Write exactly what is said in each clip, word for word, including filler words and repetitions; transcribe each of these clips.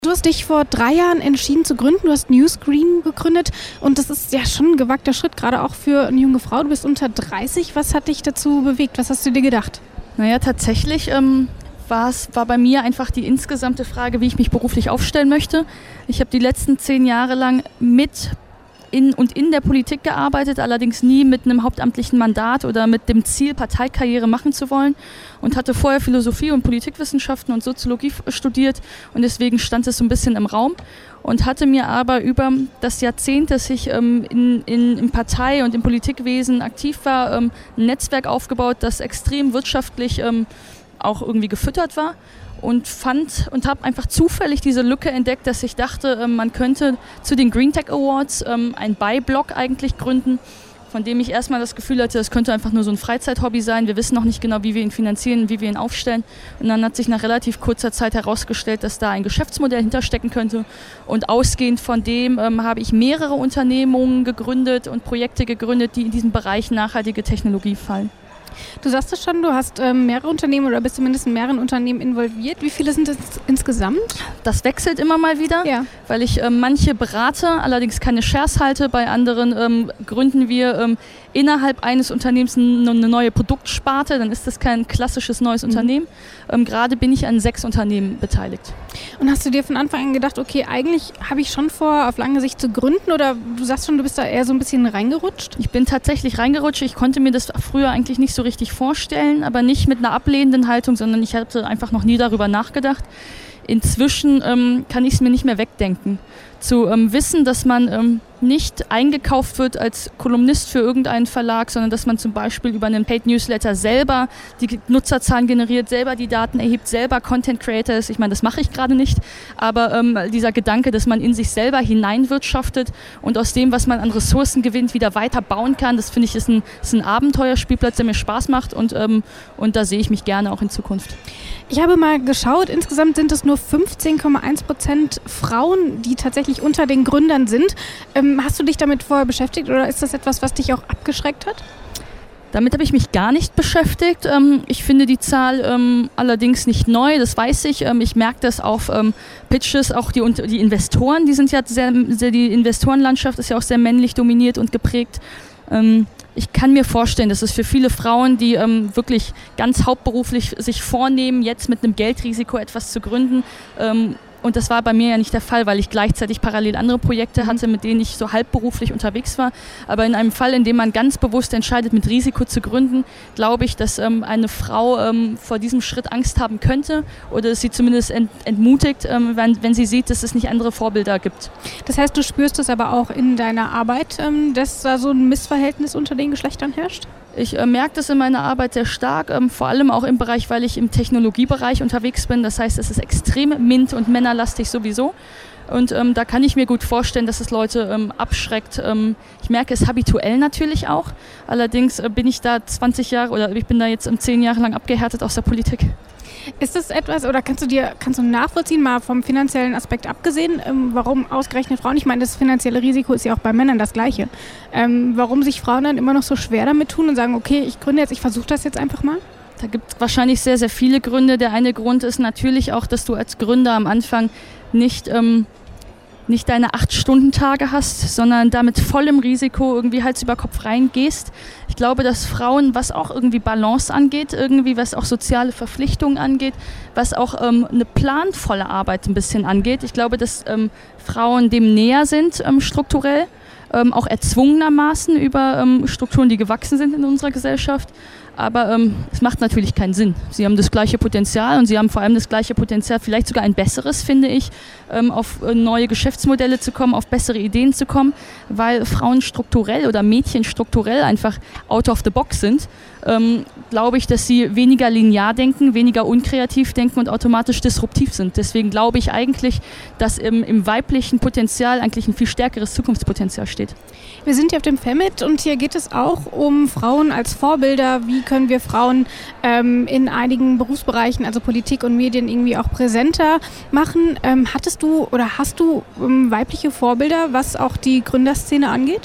Du hast dich vor drei Jahren entschieden zu gründen. Du hast Newsgreen gegründet und das ist ja schon ein gewagter Schritt, gerade auch für eine junge Frau. Du bist unter dreißig. Was hat dich dazu bewegt? Was hast du dir gedacht? Naja, tatsächlich ähm, war's, war bei mir einfach die insgesamte Frage, wie ich mich beruflich aufstellen möchte. Ich habe die letzten zehn Jahre lang mit in und in der Politik gearbeitet, allerdings nie mit einem hauptamtlichen Mandat oder mit dem Ziel, Parteikarriere machen zu wollen, und hatte vorher Philosophie und Politikwissenschaften und Soziologie studiert und deswegen stand es so ein bisschen im Raum und hatte mir aber über das Jahrzehnt, dass ich ähm, in, in, im Partei- und im Politikwesen aktiv war, ähm, ein Netzwerk aufgebaut, das extrem wirtschaftlich ähm, auch irgendwie gefüttert war. Und fand und habe einfach zufällig diese Lücke entdeckt, dass ich dachte, man könnte zu den Green Tech Awards ein Buy-Blog eigentlich gründen, von dem ich erstmal das Gefühl hatte, das könnte einfach nur so ein Freizeit-Hobby sein. Wir wissen noch nicht genau, wie wir ihn finanzieren, wie wir ihn aufstellen. Und dann hat sich nach relativ kurzer Zeit herausgestellt, dass da ein Geschäftsmodell hinterstecken könnte. Und ausgehend von dem ähm, habe ich mehrere Unternehmungen gegründet und Projekte gegründet, die in diesen Bereich nachhaltige Technologie fallen. Du sagst es schon, du hast ähm, mehrere Unternehmen oder bist zumindest in mehreren Unternehmen involviert. Wie viele sind es insgesamt? Das wechselt immer mal wieder, ja. Weil ich ähm, manche berate, allerdings keine Shares halte. Bei anderen ähm, gründen wir ähm, innerhalb eines Unternehmens eine neue Produktsparte. Dann ist das kein klassisches neues mhm. Unternehmen. Ähm, gerade bin ich an sechs Unternehmen beteiligt. Und hast du dir von Anfang an gedacht, okay, eigentlich habe ich schon vor, auf lange Sicht zu gründen, oder du sagst schon, du bist da eher so ein bisschen reingerutscht? Ich bin tatsächlich reingerutscht. Ich konnte mir das früher eigentlich nicht so richtig vorstellen, aber nicht mit einer ablehnenden Haltung, sondern ich hatte einfach noch nie darüber nachgedacht. Inzwischen ähm, kann ich es mir nicht mehr wegdenken. Zu ähm, wissen, dass man ähm, nicht eingekauft wird als Kolumnist für irgendeinen Verlag, sondern dass man zum Beispiel über einen Paid Newsletter selber die Nutzerzahlen generiert, selber die Daten erhebt, selber Content Creator ist. Ich meine, das mache ich gerade nicht, aber ähm, dieser Gedanke, dass man in sich selber hineinwirtschaftet und aus dem, was man an Ressourcen gewinnt, wieder weiter bauen kann, das finde ich ist ein, ist ein Abenteuerspielplatz, der mir Spaß macht und, ähm, und da sehe ich mich gerne auch in Zukunft. Ich habe mal geschaut, insgesamt sind es nur fünfzehn Komma eins Prozent Frauen, die tatsächlich unter den Gründern sind. Ähm, hast du dich damit vorher beschäftigt oder ist das etwas, was dich auch abgeschreckt hat? Damit habe ich mich gar nicht beschäftigt. Ähm, ich finde die Zahl ähm, allerdings nicht neu, das weiß ich. Ähm, ich merke das auf ähm, Pitches, auch die, die Investoren, die sind ja sehr, sehr, die Investorenlandschaft ist ja auch sehr männlich dominiert und geprägt. Ähm, Ich kann mir vorstellen, dass es für viele Frauen, die ähm, wirklich ganz hauptberuflich sich vornehmen, jetzt mit einem Geldrisiko etwas zu gründen, ähm, und das war bei mir ja nicht der Fall, weil ich gleichzeitig parallel andere Projekte hatte, mit denen ich so halbberuflich unterwegs war. Aber in einem Fall, in dem man ganz bewusst entscheidet, mit Risiko zu gründen, glaube ich, dass ähm, eine Frau ähm, vor diesem Schritt Angst haben könnte oder sie zumindest ent- entmutigt, ähm, wenn, wenn sie sieht, dass es nicht andere Vorbilder gibt. Das heißt, du spürst es aber auch in deiner Arbeit, ähm, dass da so ein Missverhältnis unter den Geschlechtern herrscht? Ich äh, merke das in meiner Arbeit sehr stark, ähm, vor allem auch im Bereich, weil ich im Technologiebereich unterwegs bin. Das heißt, es ist extrem mint- und männerlastig sowieso. Und ähm, da kann ich mir gut vorstellen, dass es Leute ähm, abschreckt. Ähm, ich merke es habituell natürlich auch. Allerdings äh, bin ich da zwanzig Jahre oder ich bin da jetzt um zehn Jahre lang abgehärtet aus der Politik. Ist das etwas, oder kannst du dir kannst du nachvollziehen, mal vom finanziellen Aspekt abgesehen, ähm, warum ausgerechnet Frauen, ich meine, das finanzielle Risiko ist ja auch bei Männern das gleiche, ähm, warum sich Frauen dann immer noch so schwer damit tun und sagen, okay, ich gründe jetzt, ich versuche das jetzt einfach mal? Da gibt es wahrscheinlich sehr, sehr viele Gründe. Der eine Grund ist natürlich auch, dass du als Gründer am Anfang nicht... Ähm, nicht deine acht-Stunden-Tage hast, sondern da mit vollem Risiko irgendwie Hals über Kopf reingehst. Ich glaube, dass Frauen, was auch irgendwie Balance angeht, irgendwie was auch soziale Verpflichtungen angeht, was auch ähm, eine planvolle Arbeit ein bisschen angeht, ich glaube, dass ähm, Frauen dem näher sind ähm, strukturell, ähm, auch erzwungenermaßen über ähm, Strukturen, die gewachsen sind in unserer Gesellschaft. Aber ähm, es macht natürlich keinen Sinn. Sie haben das gleiche Potenzial und sie haben vor allem das gleiche Potenzial, vielleicht sogar ein besseres, finde ich, ähm, auf äh, neue Geschäftsmodelle zu kommen, auf bessere Ideen zu kommen, weil Frauen strukturell oder Mädchen strukturell einfach out of the box sind. Ähm, glaube ich, dass sie weniger linear denken, weniger unkreativ denken und automatisch disruptiv sind. Deswegen glaube ich eigentlich, dass im, im weiblichen Potenzial eigentlich ein viel stärkeres Zukunftspotenzial steht. Wir sind hier auf dem Femit und hier geht es auch um Frauen als Vorbilder. Wie können wir Frauen ähm, in einigen Berufsbereichen, also Politik und Medien, irgendwie auch präsenter machen? Ähm, hattest du oder hast du ähm, weibliche Vorbilder, was auch die Gründerszene angeht?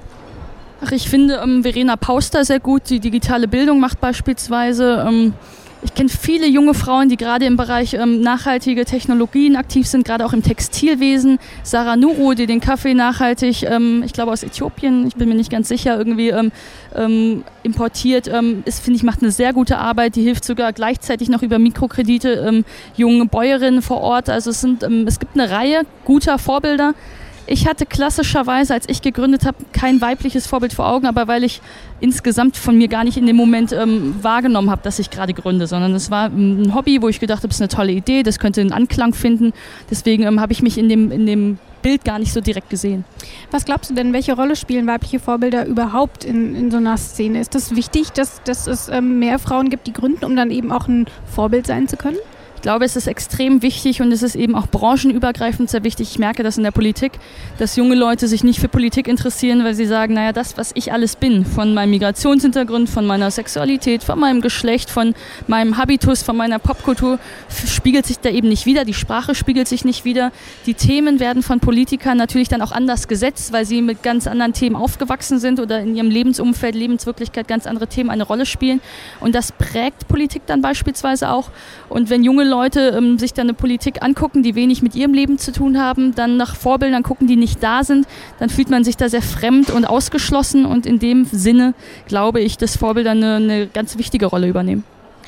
Ach, ich finde ähm, Verena Pauster sehr gut, die digitale Bildung macht beispielsweise. Ähm, Ich kenne viele junge Frauen, die gerade im Bereich ähm, nachhaltige Technologien aktiv sind, gerade auch im Textilwesen. Sarah Nuru, die den Kaffee nachhaltig, ähm, ich glaube aus Äthiopien, ich bin mir nicht ganz sicher, irgendwie ähm, ähm, importiert, ähm, ist, finde ich, macht eine sehr gute Arbeit. Die hilft sogar gleichzeitig noch über Mikrokredite ähm, jungen Bäuerinnen vor Ort. Also es, sind, ähm, es gibt eine Reihe guter Vorbilder. Ich hatte klassischerweise, als ich gegründet habe, kein weibliches Vorbild vor Augen, aber weil ich insgesamt von mir gar nicht in dem Moment ähm, wahrgenommen habe, dass ich gerade gründe, sondern es war ein Hobby, wo ich gedacht habe, das ist eine tolle Idee, das könnte einen Anklang finden. Deswegen ähm, habe ich mich in dem, in dem Bild gar nicht so direkt gesehen. Was glaubst du denn, welche Rolle spielen weibliche Vorbilder überhaupt in, in so einer Szene? Ist das wichtig, dass, dass es ähm, mehr Frauen gibt, die gründen, um dann eben auch ein Vorbild sein zu können? Ich glaube, es ist extrem wichtig und es ist eben auch branchenübergreifend sehr wichtig. Ich merke das in der Politik, dass junge Leute sich nicht für Politik interessieren, weil sie sagen, naja, das, was ich alles bin, von meinem Migrationshintergrund, von meiner Sexualität, von meinem Geschlecht, von meinem Habitus, von meiner Popkultur, spiegelt sich da eben nicht wider. Die Sprache spiegelt sich nicht wider. Die Themen werden von Politikern natürlich dann auch anders gesetzt, weil sie mit ganz anderen Themen aufgewachsen sind oder in ihrem Lebensumfeld, Lebenswirklichkeit ganz andere Themen eine Rolle spielen. Und das prägt Politik dann beispielsweise auch. Und wenn junge Leute ähm, sich dann eine Politik angucken, die wenig mit ihrem Leben zu tun haben, dann nach Vorbildern gucken, die nicht da sind, dann fühlt man sich da sehr fremd und ausgeschlossen und in dem Sinne glaube ich, dass Vorbilder eine, eine ganz wichtige Rolle übernehmen.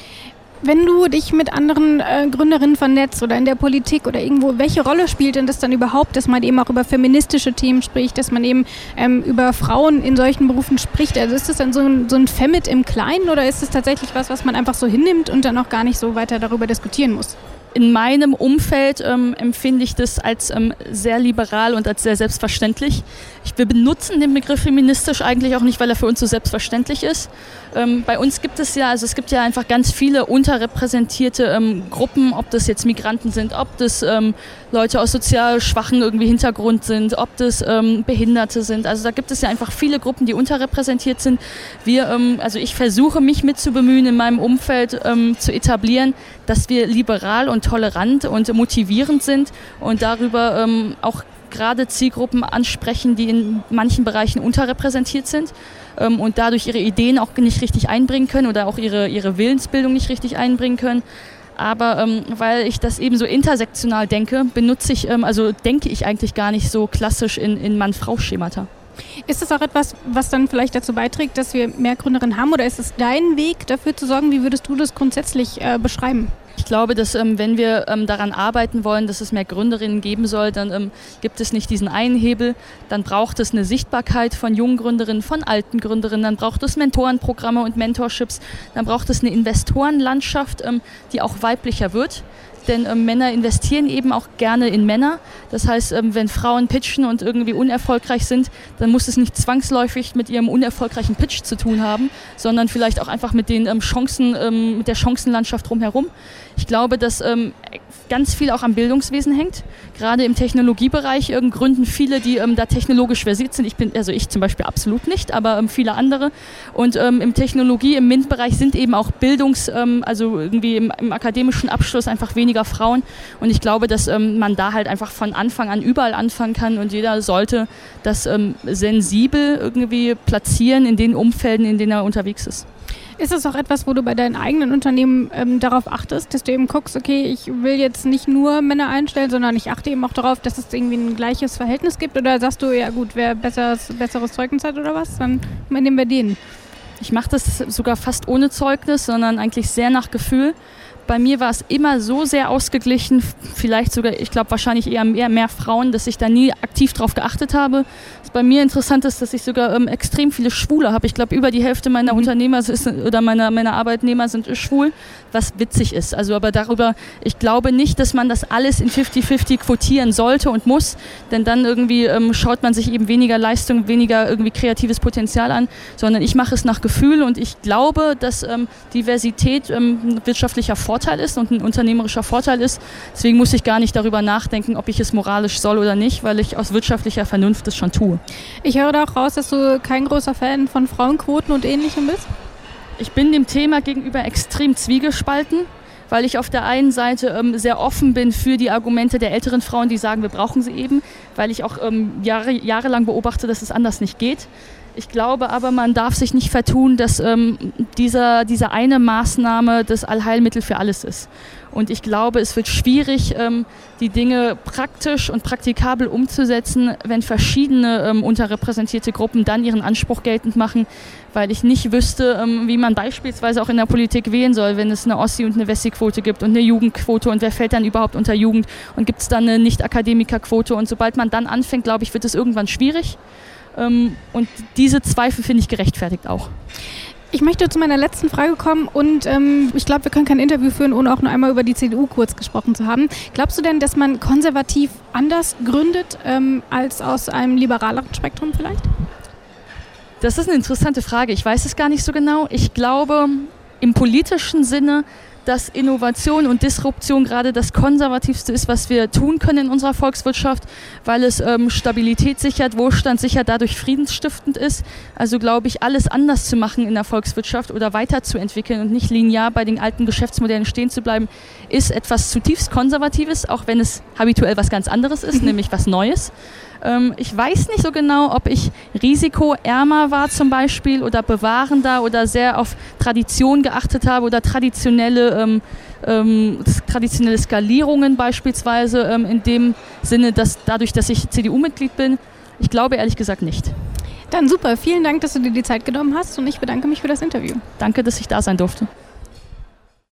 Wenn du dich mit anderen äh, Gründerinnen vernetzt oder in der Politik oder irgendwo, welche Rolle spielt denn das dann überhaupt, dass man eben auch über feministische Themen spricht, dass man eben ähm, über Frauen in solchen Berufen spricht? Also ist das dann so ein, so ein Femit im Kleinen oder ist es tatsächlich was, was man einfach so hinnimmt und dann auch gar nicht so weiter darüber diskutieren muss? In meinem Umfeld ähm, empfinde ich das als ähm, sehr liberal und als sehr selbstverständlich. Ich, wir benutzen den Begriff feministisch eigentlich auch nicht, weil er für uns so selbstverständlich ist. Ähm, bei uns gibt es ja, also es gibt ja einfach ganz viele unterrepräsentierte ähm, Gruppen, ob das jetzt Migranten sind, ob das ähm, Leute aus sozial schwachen irgendwie Hintergrund sind, ob das ähm, Behinderte sind. Also da gibt es ja einfach viele Gruppen, die unterrepräsentiert sind. Wir, ähm, also ich versuche mich mitzubemühen, in meinem Umfeld ähm, zu etablieren, dass wir liberal und tolerant und motivierend sind und darüber ähm, auch gerade Zielgruppen ansprechen, die in manchen Bereichen unterrepräsentiert sind ähm, und dadurch ihre Ideen auch nicht richtig einbringen können oder auch ihre, ihre Willensbildung nicht richtig einbringen können. Aber ähm, weil ich das eben so intersektional denke, benutze ich, ähm, also denke ich eigentlich gar nicht so klassisch in, in Mann-Frau-Schemata. Ist das auch etwas, was dann vielleicht dazu beiträgt, dass wir mehr Gründerinnen haben oder ist es dein Weg, dafür zu sorgen? Wie würdest du das grundsätzlich äh, beschreiben? Ich glaube, dass ähm, wenn wir ähm, daran arbeiten wollen, dass es mehr Gründerinnen geben soll, dann ähm, gibt es nicht diesen einen Hebel. Dann braucht es eine Sichtbarkeit von jungen Gründerinnen, von alten Gründerinnen. Dann braucht es Mentorenprogramme und Mentorships. Dann braucht es eine Investorenlandschaft, ähm, die auch weiblicher wird. Denn ähm, Männer investieren eben auch gerne in Männer. Das heißt, ähm, wenn Frauen pitchen und irgendwie unerfolgreich sind, dann muss es nicht zwangsläufig mit ihrem unerfolgreichen Pitch zu tun haben, sondern vielleicht auch einfach mit den ähm, Chancen, ähm, mit der Chancenlandschaft drumherum. Ich glaube, dass ähm, ganz viel auch am Bildungswesen hängt. Gerade im Technologiebereich ähm, gründen viele, die ähm, da technologisch versiert sind. Ich bin, also ich zum Beispiel absolut nicht, aber ähm, viele andere. Und ähm, im Technologie, im MINT-Bereich sind eben auch Bildungs-, ähm, also irgendwie im, im akademischen Abschluss einfach weniger Frauen. Und ich glaube, dass ähm, man da halt einfach von Anfang an überall anfangen kann und jeder sollte das ähm, sensibel irgendwie platzieren in den Umfelden, in denen er unterwegs ist. Ist das auch etwas, wo du bei deinen eigenen Unternehmen ähm, darauf achtest, dass du eben guckst, okay, ich will jetzt nicht nur Männer einstellen, sondern ich achte eben auch darauf, dass es irgendwie ein gleiches Verhältnis gibt? Oder sagst du, ja gut, wer besseres, besseres Zeugnis hat oder was, dann nehmen wir den? Ich mache das sogar fast ohne Zeugnis, sondern eigentlich sehr nach Gefühl. Bei mir war es immer so sehr ausgeglichen, vielleicht sogar, ich glaube wahrscheinlich eher mehr, mehr Frauen, dass ich da nie aktiv drauf geachtet habe. Was bei mir interessant ist, dass ich sogar ähm, extrem viele Schwule habe. Ich glaube, über die Hälfte meiner mhm. Unternehmer ist, oder meiner, meiner Arbeitnehmer sind schwul, was witzig ist. Also aber darüber, ich glaube nicht, dass man das alles in fifty fifty quotieren sollte und muss, denn dann irgendwie ähm, schaut man sich eben weniger Leistung, weniger irgendwie kreatives Potenzial an, sondern ich mache es nach Gefühl und ich glaube, dass ähm, Diversität ähm, ein wirtschaftlicher Vorteil ist und ein unternehmerischer Vorteil ist. Deswegen muss ich gar nicht darüber nachdenken, ob ich es moralisch soll oder nicht, weil ich aus wirtschaftlicher Vernunft es schon tue. Ich höre da auch raus, dass du kein großer Fan von Frauenquoten und Ähnlichem bist? Ich bin dem Thema gegenüber extrem zwiegespalten, weil ich auf der einen Seite ähm, sehr offen bin für die Argumente der älteren Frauen, die sagen, wir brauchen sie eben, weil ich auch ähm, Jahre, jahrelang beobachte, dass es anders nicht geht. Ich glaube aber, man darf sich nicht vertun, dass ähm, dieser, diese eine Maßnahme das Allheilmittel für alles ist. Und ich glaube, es wird schwierig, ähm, die Dinge praktisch und praktikabel umzusetzen, wenn verschiedene ähm, unterrepräsentierte Gruppen dann ihren Anspruch geltend machen, weil ich nicht wüsste, ähm, wie man beispielsweise auch in der Politik wählen soll, wenn es eine Ossi- und eine Wessi-Quote gibt und eine Jugendquote und wer fällt dann überhaupt unter Jugend und gibt es dann eine Nicht-Akademiker-Quote und sobald man dann anfängt, glaube ich, wird es irgendwann schwierig ähm, und diese Zweifel finde ich gerechtfertigt auch. Ich möchte zu meiner letzten Frage kommen und ähm, ich glaube, wir können kein Interview führen, ohne auch nur einmal über die C D U kurz gesprochen zu haben. Glaubst du denn, dass man konservativ anders gründet ähm, als aus einem liberaleren Spektrum vielleicht? Das ist eine interessante Frage. Ich weiß es gar nicht so genau. Ich glaube im politischen Sinne, dass Innovation und Disruption gerade das Konservativste ist, was wir tun können in unserer Volkswirtschaft, weil es ähm, Stabilität sichert, Wohlstand sichert, dadurch friedensstiftend ist. Also glaube ich, alles anders zu machen in der Volkswirtschaft oder weiterzuentwickeln und nicht linear bei den alten Geschäftsmodellen stehen zu bleiben, ist etwas zutiefst Konservatives, auch wenn es habituell was ganz anderes ist, mhm. nämlich was Neues. Ähm, ich weiß nicht so genau, ob ich risikoärmer war zum Beispiel oder bewahrender oder sehr auf Tradition geachtet habe oder traditionelle, ähm, ähm, traditionelle Skalierungen beispielsweise ähm, in dem Sinne, dass dadurch, dass ich C D U-Mitglied bin. Ich glaube ehrlich gesagt nicht. Dann super, vielen Dank, dass du dir die Zeit genommen hast und ich bedanke mich für das Interview. Danke, dass ich da sein durfte.